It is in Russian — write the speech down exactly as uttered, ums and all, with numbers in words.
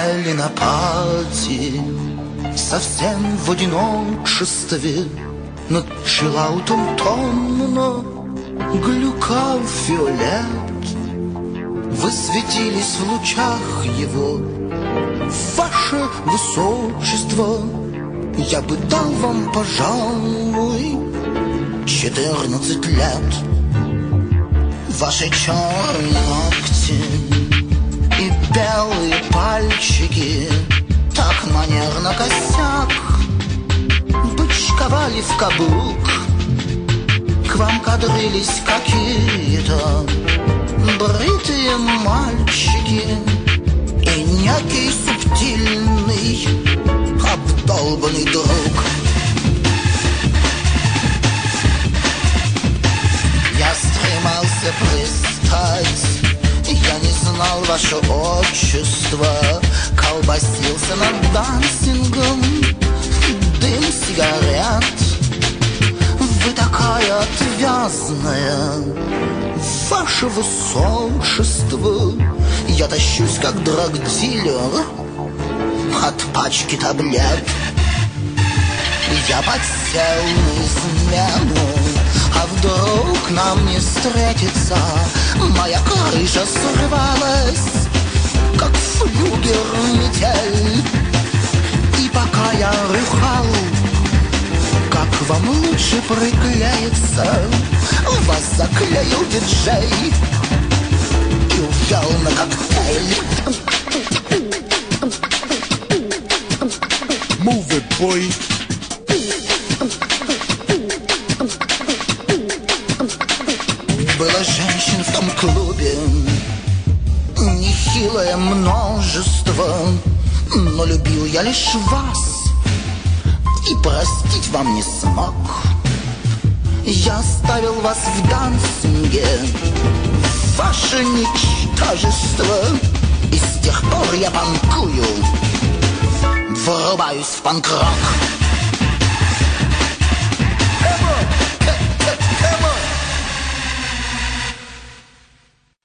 сидели на парте, совсем в одиночестве, над чиллаутом томно глюкал фиолет. Вы светились в лучах его, ваше высочество. Я бы дал вам, пожалуй, четырнадцать лет. Ваши черные ногти и белые пальчики так манерно косяк бычковали в каблук. К вам кадрились какие-то бритые мальчики и некий субтильный обдолбанный друг. Я стремался пристать, я не знал ваше отчество, колбасился над дансингом, дым сигарет. Вы такая отвязная, ваше высочество. Я тащусь, как драгдилер от пачки таблет. Я подсел на измену, а вдруг нам не встретится? Моя крыша срывалась, как флюгер метель. И пока я рыхал, как вам лучше приклеиться, вас заклеил диджей и увел на коктейль. Move it, boy. Было женщин в том клубе нехилое множество, но любил я лишь вас и простить вам не смог. Я оставил вас в дансинге, ваше ничтожество, и с тех пор я панкую, врубаюсь в панк-рок.